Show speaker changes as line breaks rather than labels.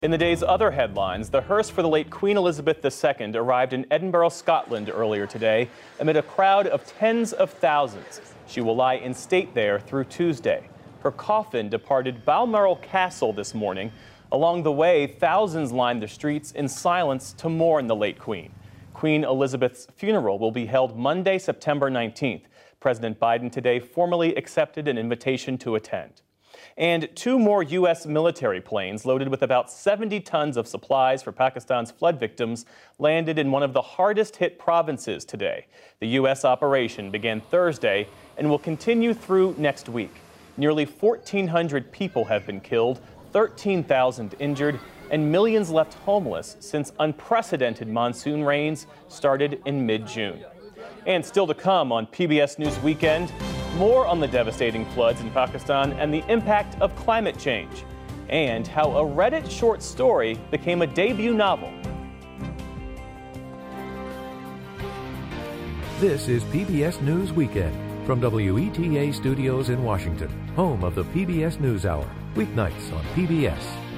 In the day's other headlines, the hearse for the late Queen Elizabeth II arrived in Edinburgh, Scotland earlier today amid a crowd of tens of thousands. She will lie in state there through Tuesday. Her coffin departed Balmoral Castle this morning. Along the way, thousands lined the streets in silence to mourn the late Queen. Queen Elizabeth's funeral will be held Monday, September 19th. President Biden today formally accepted an invitation to attend. And two more U.S. military planes loaded with about 70 tons of supplies for Pakistan's flood victims landed in one of the hardest hit provinces today. The U.S. operation began Thursday and will continue through next week. Nearly 1,400 people have been killed, 13,000 injured, and millions left homeless since unprecedented monsoon rains started in mid-June. And still to come on PBS News Weekend, more on the devastating floods in Pakistan and the impact of climate change, and how a Reddit short story became a debut novel.
This is PBS News Weekend from WETA Studios in Washington, home of the PBS NewsHour, weeknights on PBS.